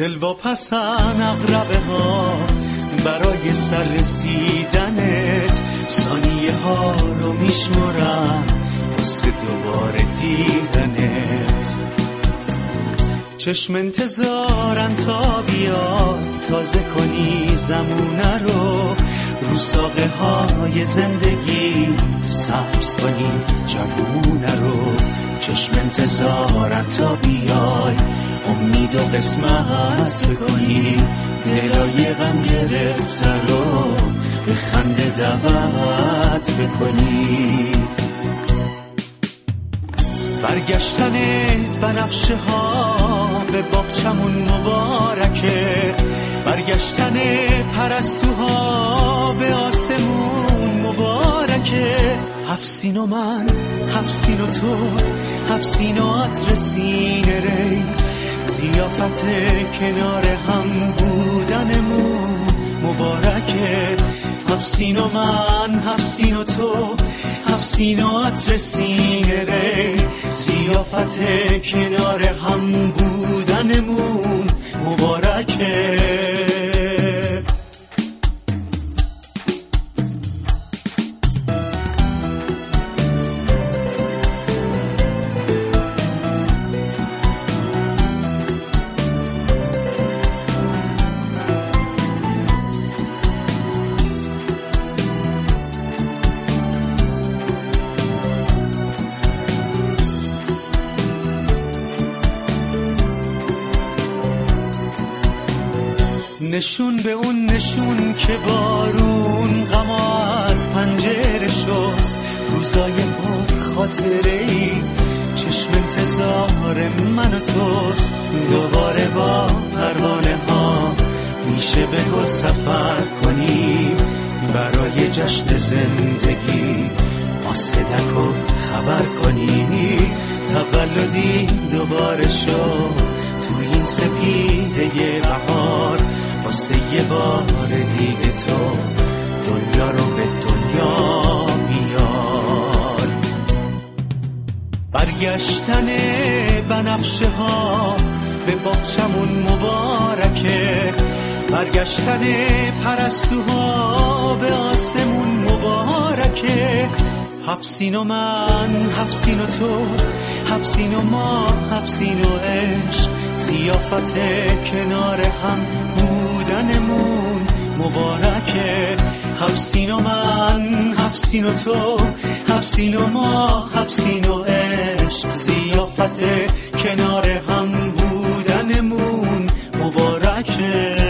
دلواپسن عقربه ها برای سر رسیدنت، ثانیه ها رو میشمارن واسه دوباره دیدنت. چشم انتظارن تا بیای تازه کنی زمونه رو ساقه های زندگی سبز کنی جوونه رو. چشم انتظارن تا بیای امید و قسمت بکنی، دلای غم گرفته رو به خنده دعوت بکنی. برگشتن بنفشه ها به باغچمون مبارکه، برگشتن پرستوها به آسمون مبارکه. هفسین و من، هفسین و تو، هفسین و عطر سینه ری، زیافت کنار هم بودنمون مبارکه. هفسین و من، هفسین و تو، هفسین و عطر سینه ری، زیافت کنار هم بودنمون مبارکه. نشون به اون نشون که بارون غما از پنجره شست، روزای پر خاطره‌ای چشم انتظار من و توست. دوباره با پروانه ها میشه به گل سفر کنی، برای جشن زندگی با صدق و خبر کنی. تولدی دوباره شد تو این سپیده بهار، واسه یه بار دیگه تو دنیا رو به دنیا بیار. برگشتن بنفشه ها به باغچمون مبارکه، برگشتن پرستوها به آسمون مبارکه. هفسین و من، هفسین و تو، هفسین و ما، هفسین و عشق، زیافت کنار هم بودنمون مبارکه. هفسین و من، هفسین و تو، هفسین و ما، هفسین و عشق، زیافت کنار هم بودنمون مبارکه.